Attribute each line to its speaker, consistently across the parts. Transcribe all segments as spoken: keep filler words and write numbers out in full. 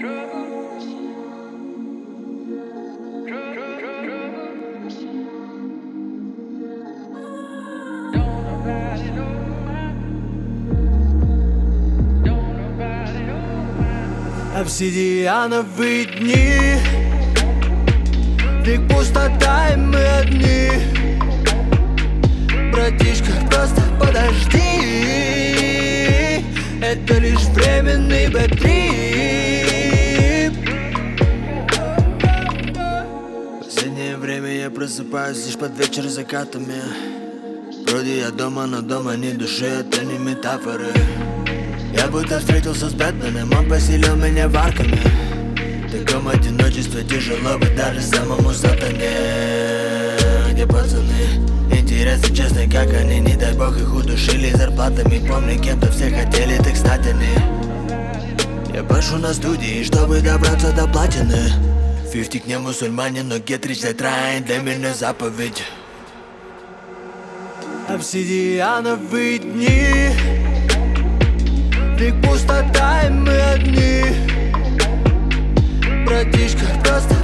Speaker 1: Обсидиановые дни, век пустота и мы одни. Братишка, просто подожди, это лишь временный бэк-трип. Последнее время я просыпаюсь лишь под вечер закатами. Вроде я дома, но дома ни души, это не метафоры. Я будто встретился с Бэтменом, он поселил меня в Аркаме. В таком одиночестве тяжело быть даже самому сатане. Где пацаны? Интересно, честно, как они, не дай бог их удушили зарплатами. Помню, кем-то все хотели, ты, кстати, не. Я пашу на студии, чтобы добраться до платины. Фифтик не мусульманин, но Гетрич Трайн для меня заповедь. Обсидиановые дни, век пустота и мы одни. Братишка, просто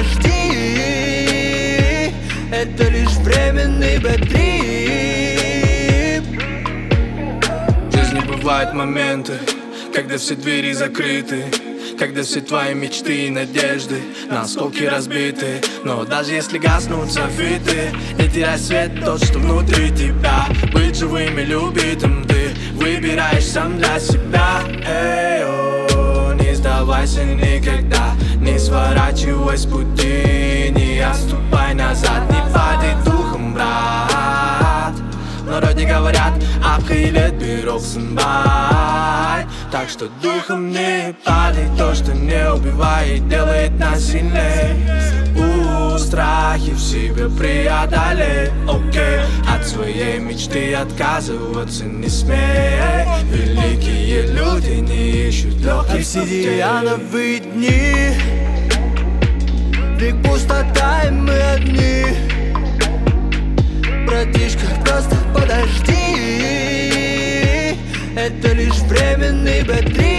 Speaker 1: подожди, это лишь временный бэк-трип.
Speaker 2: В жизни бывают моменты, когда все двери закрыты, когда все твои мечты и надежды на осколки разбиты. Но даже если гаснут софиты, не теряй свет, тот, что внутри тебя. Быть живым или убитым ты выбираешь сам для себя. Эй, о, не сдавайся никогда, не сворачивай с пути, не отступай назад, не падай духом, брат. В народе говорят, апхилет бироксын бай. Так что духом не падай, то, что не убивает, делает нас сильней. У, страхи в себе преодолей, окей. От своей мечты отказываться не смей. Великие люди не ищут легких путей.
Speaker 1: Обсидиановые дни, век пустота и мы одни. Братишка, просто подожди, это лишь временный бэк-трип.